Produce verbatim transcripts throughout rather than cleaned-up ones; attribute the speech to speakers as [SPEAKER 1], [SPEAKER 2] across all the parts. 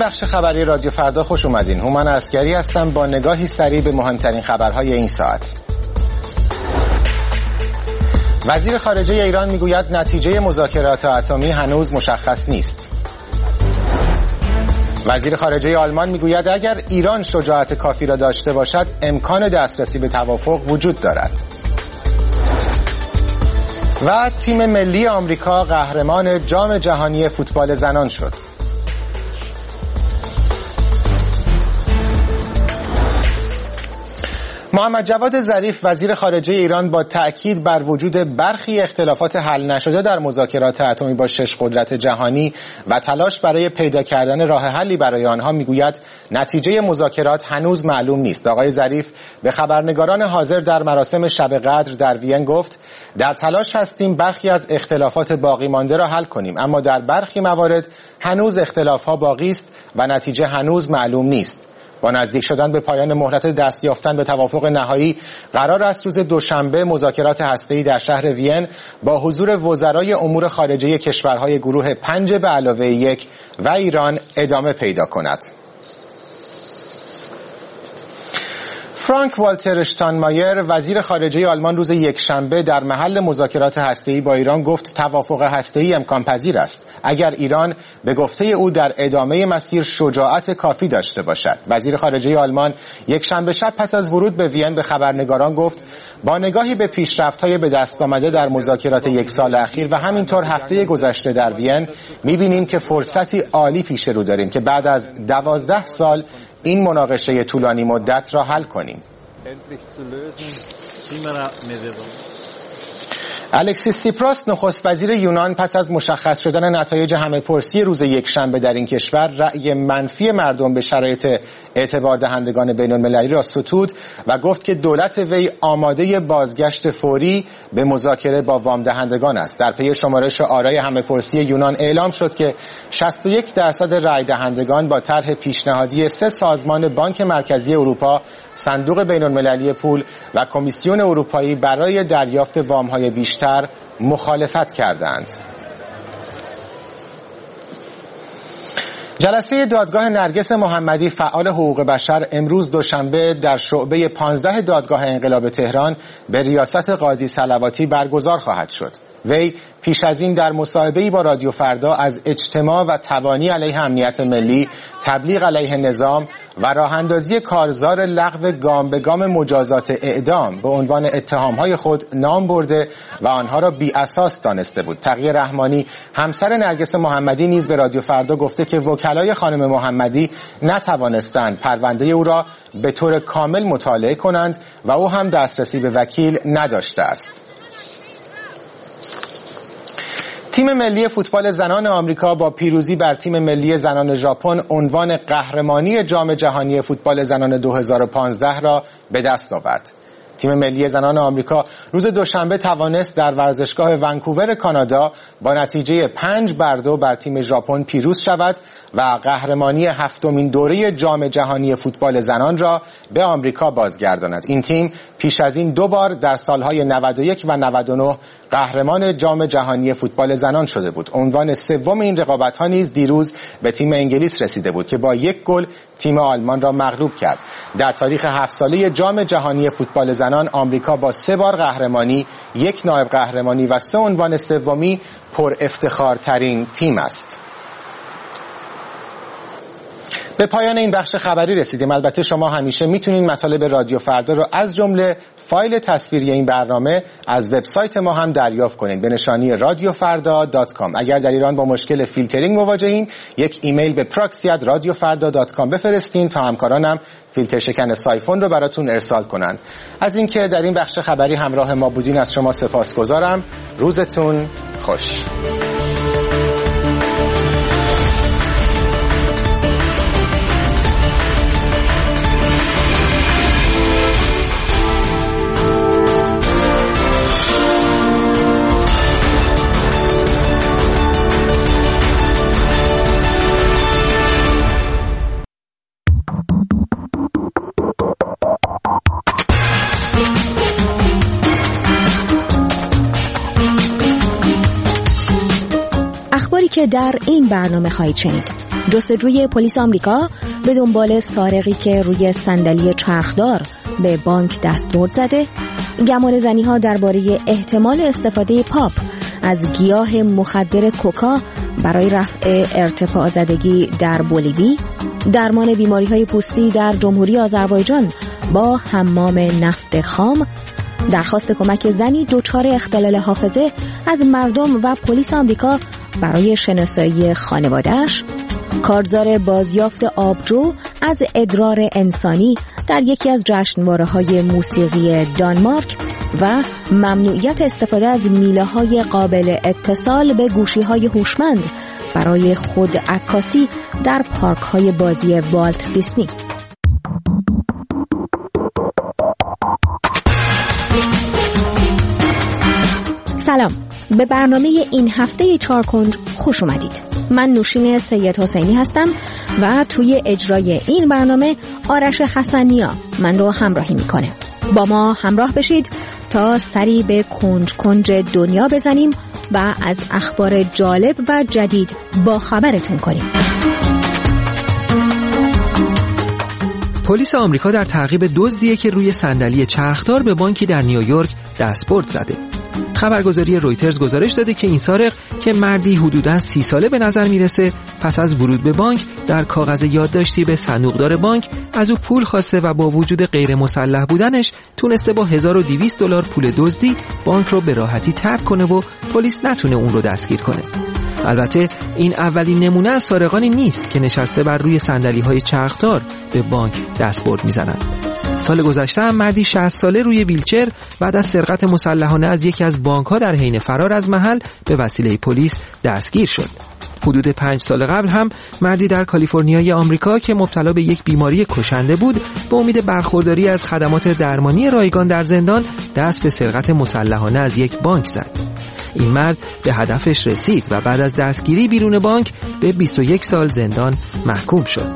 [SPEAKER 1] بخش خبری رادیو فردا خوش اومدین. هومن عسگری هستم با نگاهی سریع به مهمترین خبرهای این ساعت. وزیر خارجه ایران میگوید نتیجه مذاکرات اتمی هنوز مشخص نیست. وزیر خارجه آلمان میگوید اگر ایران شجاعت کافی را داشته باشد امکان دسترسی به توافق وجود دارد. و تیم ملی آمریکا قهرمان جام جهانی فوتبال زنان شد. محمد جواد ظریف وزیر خارجه ایران با تأکید بر وجود برخی اختلافات حل نشده در مذاکرات اتمی با شش قدرت جهانی و تلاش برای پیدا کردن راه حلی برای آنها میگوید نتیجه مذاکرات هنوز معلوم نیست. آقای ظریف به خبرنگاران حاضر در مراسم شب قدر در وین گفت در تلاش هستیم برخی از اختلافات باقی مانده را حل کنیم، اما در برخی موارد هنوز اختلافها باقی است و نتیجه هنوز معلوم نیست. با نزدیک شدن به پایان مهلت دست یافتن به توافق نهایی قرار است روز دوشنبه مذاکرات هسته‌ای در شهر وین با حضور وزرای امور خارجه کشورهای گروه پنج به علاوه یک و ایران ادامه پیدا کند. فرانک والتر اشتاینمایر وزیر خارجه آلمان روز یکشنبه در محل مذاکرات هسته‌ای با ایران گفت توافق هسته‌ای امکان پذیر است اگر ایران به گفته او در ادامه مسیر شجاعت کافی داشته باشد. وزیر خارجه آلمان یکشنبه شب پس از ورود به وین به خبرنگاران گفت با نگاهی به پیشرفت‌های به دست آمده در مذاکرات یک سال اخیر و همینطور هفته گذشته در وین می‌بینیم که فرصتی عالی پیش رو داریم که بعد از دوازده سال این مناقشه طولانی مدت را حل کنیم. الکسیس سیپراس نخست وزیر یونان پس از مشخص شدن نتایج همه‌پرسی روز یکشنبه در این کشور رأی منفی مردم به شرایط اعتبار دهندگان بین المللی را ستود و گفت که دولت وی آماده بازگشت فوری به مذاکره با وام دهندگان است. در پی شمارش آرای همه‌پرسی یونان اعلام شد که شصت و یک درصد رأی دهندگان با طرح پیشنهادی سه سازمان بانک مرکزی اروپا، صندوق بین المللی پول و کمیسیون اروپایی برای دریافت وام‌های بیشتر مخالفت کردند. جلسه دادگاه نرگس محمدی فعال حقوق بشر امروز دوشنبه در شعبه پانزده دادگاه انقلاب تهران به ریاست قاضی صلواتی برگزار خواهد شد. وی پیش از این در مصاحبه‌ای با رادیو فردا از اجتماع و تبانی علیه امنیت ملی، تبلیغ علیه نظام و راه‌اندازی کارزار لغو گام به گام مجازات اعدام به عنوان اتهام‌های خود نام برده و آنها را بی اساس دانسته بود. تقی رحمانی همسر نرگس محمدی نیز به رادیو فردا گفته که وکلای خانم محمدی نتوانستند پرونده او را به طور کامل مطالعه کنند و او هم دسترسی به وکیل نداشته است. تیم ملی فوتبال زنان آمریکا با پیروزی بر تیم ملی زنان ژاپن عنوان قهرمانی جام جهانی فوتبال زنان دو هزار و پانزده را به دست آورد. تیم ملی زنان آمریکا روز دوشنبه توانست در ورزشگاه ونکوور کانادا با نتیجه پنج بر دو بر تیم ژاپن پیروز شود و قهرمانی هفتمین دوره جام جهانی فوتبال زنان را به آمریکا بازگرداند. این تیم پیش از این دو بار در سالهای نود و یک و نود و نه قهرمان جام جهانی فوتبال زنان شده بود. عنوان سوم این رقابت‌ها نیز دیروز به تیم انگلیس رسیده بود که با یک گل تیم آلمان را مغلوب کرد. در تاریخ هفت ساله جام جهانی فوتبال زنان آمریکا با سه بار قهرمانی، یک نایب قهرمانی و سه عنوان سومی پر افتخارترین تیم است. به پایان این بخش خبری رسیدیم. البته شما همیشه میتونید مطالب رادیو فردا رو از جمله فایل تصویری این برنامه از وبسایت ما هم دریافت کنید به نشانی رادیو فردا دات کام. اگر در ایران با مشکل فیلترینگ مواجهین یک ایمیل به پراکسی ات رادیو فردا دات کام بفرستین تا همکارانم فیلتر شکن سایفون رو براتون ارسال کنن. از اینکه در این بخش خبری همراه ما بودین از شما سپاسگزارم. روزتون خوش.
[SPEAKER 2] که در این برنامه خواهید شنید. جستجوی پلیس آمریکا به دنبال سارقی که روی صندلی چرخدار به بانک دستبرد زده. گمان زنی‌ها درباره احتمال استفاده پاپ از گیاه مخدر کوکا برای رفع ارتفاع زدگی در بولیوی. درمان بیماری‌های پوستی در جمهوری آذربایجان با حمام نفت خام. درخواست کمک زنی دچار اختلال حافظه از مردم و پلیس آمریکا برای شناسایی خانواده‌اش. کارزار بازیافت آبجو از ادرار انسانی در یکی از جشنواره‌های موسیقی دانمارک و ممنوعیت استفاده از میله‌های قابل اتصال به گوشی‌های هوشمند برای خود عکاسی در پارک‌های بازی والت دیسنی. سلام، به برنامه این هفته چارکنج خوش اومدید. من نوشین سید حسینی هستم و توی اجرای این برنامه آرش حسنیا من رو همراهی میکنه. با ما همراه بشید تا سری به کنج کنج دنیا بزنیم و از اخبار جالب و جدید با خبرتون کنیم.
[SPEAKER 3] پلیس آمریکا در تعقیب دزدیه که روی صندلی چرخدار به بانکی در نیویورک دستبرد زده. خبرگزاری رویترز گزارش داده که این سارق که مردی حدوداً سی ساله به نظر میرسه پس از ورود به بانک در کاغذ یادداشتی به صندوقدار بانک از او پول خواسته و با وجود غیر مسلح بودنش تونسته با هزار و دویست دلار پول دزدی بانک رو به راحتی ترک کنه و پلیس نتونه اون رو دستگیر کنه. البته این اولین نمونه از سارقانی نیست که نشسته بر روی صندلی‌های چرخدار به بانک دستبرد میزنن. سال گذشته هم مردی شصت ساله روی ویلچر بعد از سرقت مسلحانه از یکی از بانک‌ها در حین فرار از محل به وسیله پلیس دستگیر شد. حدود پنج سال قبل هم مردی در کالیفرنیای آمریکا که مبتلا به یک بیماری کشنده بود به امید برخورداری از خدمات درمانی رایگان در زندان دست به سرقت مسلحانه از یک بانک زد. این مرد به هدفش رسید و بعد از دستگیری بیرون بانک به بیست و یک سال زندان محکوم شد.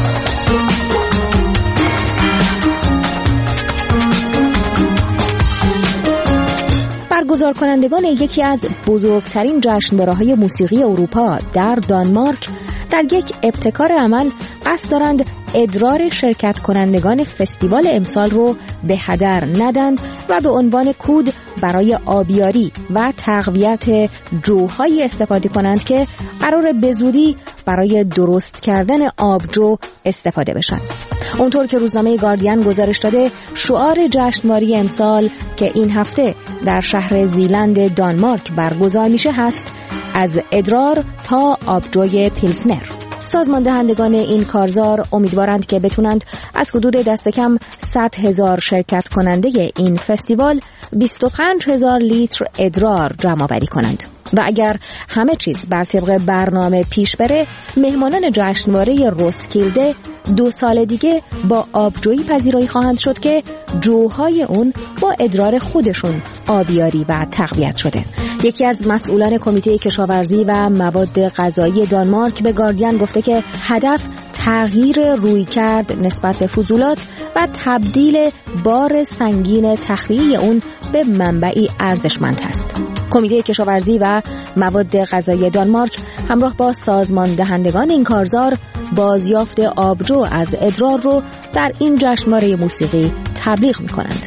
[SPEAKER 2] برگزار کنندگان یکی از بزرگترین جشنواره‌های موسیقی اروپا در دانمارک در یک ابتکار عمل قصد دارند ادرار شرکت کنندگان فستیوال امسال رو به هدر ندند و به عنوان کود برای آبیاری و تقویت جوهایی استفاده کنند که قرار به زودی برای درست کردن آبجو استفاده بشن. اونطور که روزنامه گاردین گزارش داده، شعار جشنواره امسال که این هفته در شهر زیلند دانمارک برگزار میشه هست از ادرار تا آبجوی پیلسنر. سازمان دهندگان این کارزار امیدوارند که بتونند از حدود دست کم صد هزار شرکت کننده این فستیوال بیست و پنج هزار لیتر ادرار جمع آوری کنند و اگر همه چیز بر طبق برنامه پیش بره، مهمانان جشنواره روسکیلده دو سال دیگه با آبجویی پذیرایی خواهند شد که جوهای اون با ادرار خودشون آبیاری و تقویت شده. یکی از مسئولان کمیته کشاورزی و مواد غذایی دانمارک به گاردین گفته که هدف تغییر رویکرد نسبت به فضولات و تبدیل بار سنگین تخلیه اون به منبعی ارزشمند است. کمیته کشاورزی و مواد غذایی دانمارک همراه با سازمان دهندگان این کارزار بازیافت آبجو از ادرار رو در این جشنواره موسیقی تبلیغ می‌کنند.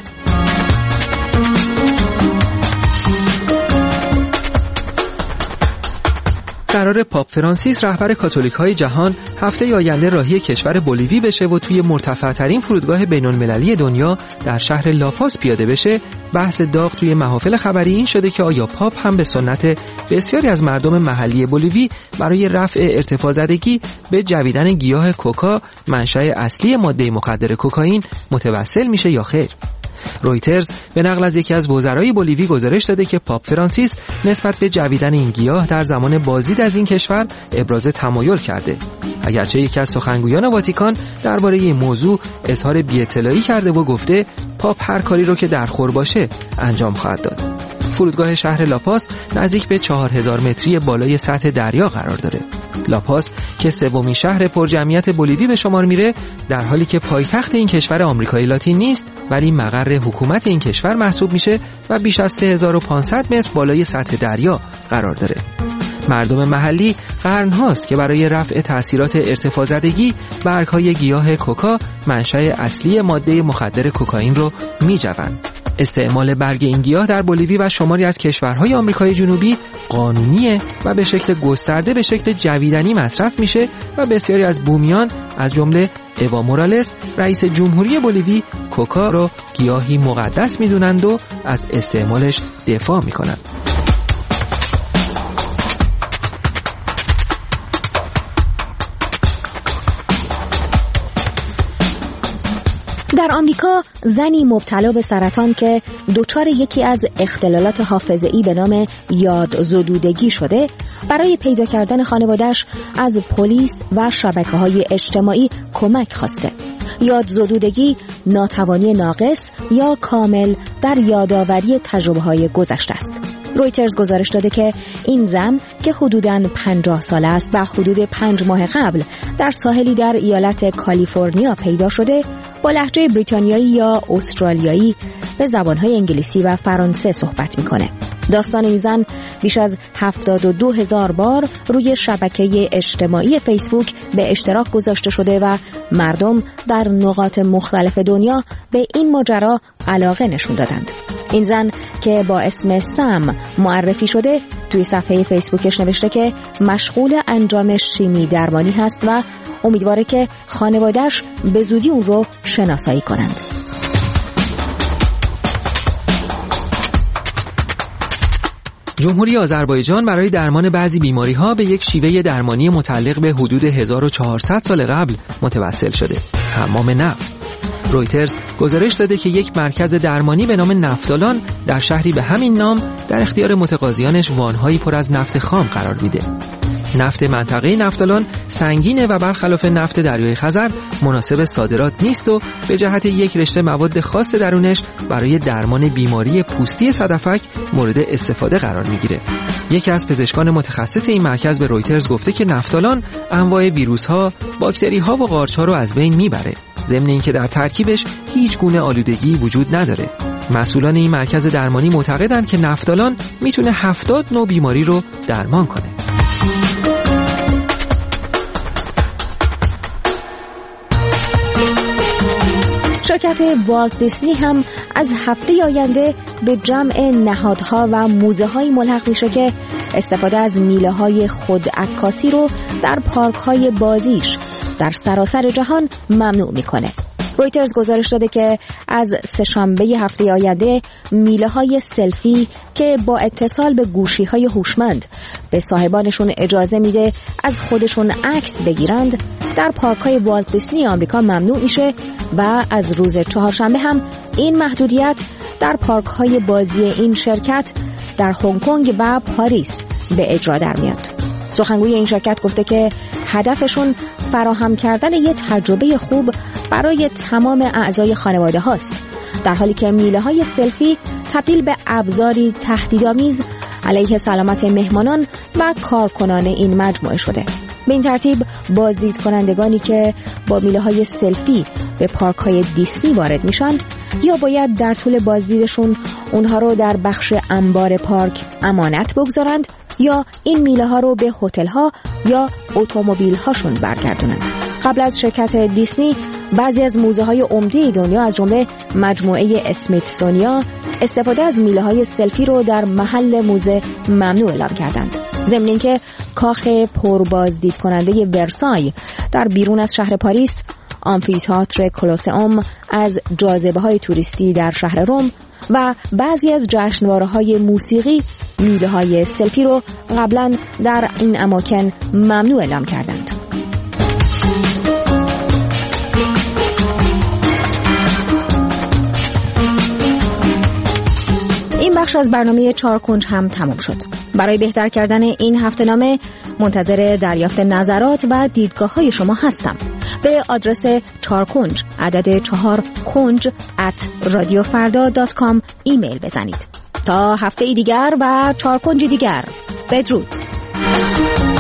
[SPEAKER 3] قرار پاپ فرانسیس رهبر کاتولیک‌های جهان هفته آینده راهی کشور بولیوی بشه و توی مرتفع‌ترین فرودگاه بین‌المللی دنیا در شهر لاپاس پیاده بشه. بحث داغ توی محافل خبری این شده که آیا پاپ هم به سنت بسیاری از مردم محلی بولیوی برای رفع ارتفاع زدگی به جویدن گیاه کوکا، منشأ اصلی ماده مخدر کوکائین، متوسل میشه یا خیر؟ رویترز به نقل از یکی از وزرای بولیوی گزارش داده که پاپ فرانسیس نسبت به جویدن این گیاه در زمان بازدید از این کشور ابراز تمایل کرده. اگرچه یکی از سخنگویان واتیکان درباره این موضوع اظهار بی‌اطلاعی کرده و گفته پاپ هر کاری رو که در خور باشه انجام خواهد داد. فرودگاه شهر لاپاس نزدیک به چهار هزار متری بالای سطح دریا قرار داره. لاپاس که سومین شهر پرجمعیت بولیوی به شمار میره، در حالی که پایتخت این کشور آمریکای لاتین نیست ولی مقر حکومت این کشور محسوب میشه و بیش از سه هزار و پانصد متر بالای سطح دریا قرار داره. مردم محلی قرن‌هاست که برای رفع تأثیرات ارتفاع زدگی برگ‌های گیاه کوکا منشأ اصلی ماده مخدر کوکائین رو می‌جوند. استعمال برگ این گیاه در بولیوی و شماری از کشورهای آمریکای جنوبی قانونیه و به شکل گسترده به شکل جویدنی مصرف میشه و بسیاری از بومیان از جمله اوا مورالس رئیس جمهوری بولیوی کوکا رو گیاهی مقدس میدونند و از استعمالش دفاع میکنند.
[SPEAKER 2] در آمریکا زنی مبتلا به سرطان که دچار یکی از اختلالات حافظه‌ای به نام یادزدودگی شده، برای پیدا کردن خانواده‌اش از پلیس و شبکه‌های اجتماعی کمک خواسته. یادزدودگی ناتوانی ناقص یا کامل در یادآوری تجربه‌های گذشته است. رویترز گزارش داده که این زن که حدوداً پنجاه ساله است و حدود پنج ماه قبل در ساحلی در ایالت کالیفرنیا پیدا شده، با لهجه بریتانیایی یا استرالیایی به زبانهای انگلیسی و فرانسه صحبت میکنه. داستان این زن بیش از هفتاد و دو هزار بار روی شبکه اجتماعی فیسبوک به اشتراک گذاشته شده و مردم در نقاط مختلف دنیا به این ماجرا علاقه نشون دادند. این زن که با اسم سم معرفی شده توی صفحه فیسبوکش نوشته که مشغول انجام شیمی درمانی هست و امیدواره که خانواده‌اش به زودی اون رو شناسایی کنند.
[SPEAKER 3] جمهوری آذربایجان برای درمان بعضی بیماری‌ها به یک شیوه درمانی متعلق به حدود هزار و چهارصد سال قبل متوسل شده: حمام نفت. رویترز گزارش داده که یک مرکز درمانی به نام نفتالان در شهری به همین نام در اختیار متقاضیانش وان‌هایی پر از نفت خام قرار میده. نفت منطقه نفتالان سنگینه و برخلاف نفت دریای خزر مناسب صادرات نیست و به جهت یک رشته مواد خاص درونش برای درمان بیماری پوستی صدفک مورد استفاده قرار میگیره. یکی از پزشکان متخصص این مرکز به رویترز گفته که نفتالان انواع ویروس‌ها، باکتری‌ها و قارچ‌ها رو از بین میبره، ضمن اینکه در ترکیبش هیچ گونه آلودگی وجود نداره. مسئولان این مرکز درمانی معتقدند که نفتالان میتونه هفتاد نوع بیماری رو درمان کنه.
[SPEAKER 2] شرکت والت دیسنی هم از هفته آینده به جمع نهادها و موزه‌های ملحق میشه که استفاده از میله‌های خودعکاسی رو در پارک‌های بازیش در سراسر جهان ممنوع میکنه. رویترز گزارش داده که از سه‌شنبه هفته آینده میله‌های سلفی که با اتصال به گوشی‌های هوشمند به صاحبانشون اجازه میده از خودشون عکس بگیرند در پارک‌های والت دیسنی آمریکا ممنوع میشه و از روز چهارشنبه هم این محدودیت در پارک‌های بازی این شرکت در هنگ کنگ و پاریس به اجرا در میاد. سخنگوی این شرکت گفته که هدفشون فراهم کردن یه تجربه خوب برای تمام اعضای خانواده هاست، در حالی که میله های سلفی تبدیل به ابزاری تهدیدآمیز علیه سلامت مهمانان و کارکنان این مجموعه شده. به این ترتیب بازدید کنندگانی که با میله های سلفی به پارک های دیسنی وارد میشن یا باید در طول بازدیدشون اونها رو در بخش انبار پارک امانت بگذارند یا این میله ها رو به هتل ها یا اتومبیل هاشون برگردونند. قبل از شرکت دیسنی بعضی از موزه های عمده دنیا از جمله مجموعه اسمیتسونیا استفاده از میله های سلفی رو در محل موزه ممنوع اعلام کردند. ضمن اینکه کاخ پربازدید کننده ورسای در بیرون از شهر پاریس، آمفی‌تئاتر کلوسئوم از جاذبه‌های توریستی در شهر روم و بعضی از جشنواره‌های موسیقی میله‌های سلفی رو قبلا در این اماکن ممنوع اعلام کردند. این بخش از برنامه چهار کنج هم تمام شد. برای بهتر کردن این هفته نامه منتظر دریافت نظرات و دیدگاه‌های شما هستم. به آدرس چهار کنج عدد چهار کنج ات رادیو فردا دات کام ایمیل بزنید. تا هفته دیگر و چهار کنج دیگر، بدرود.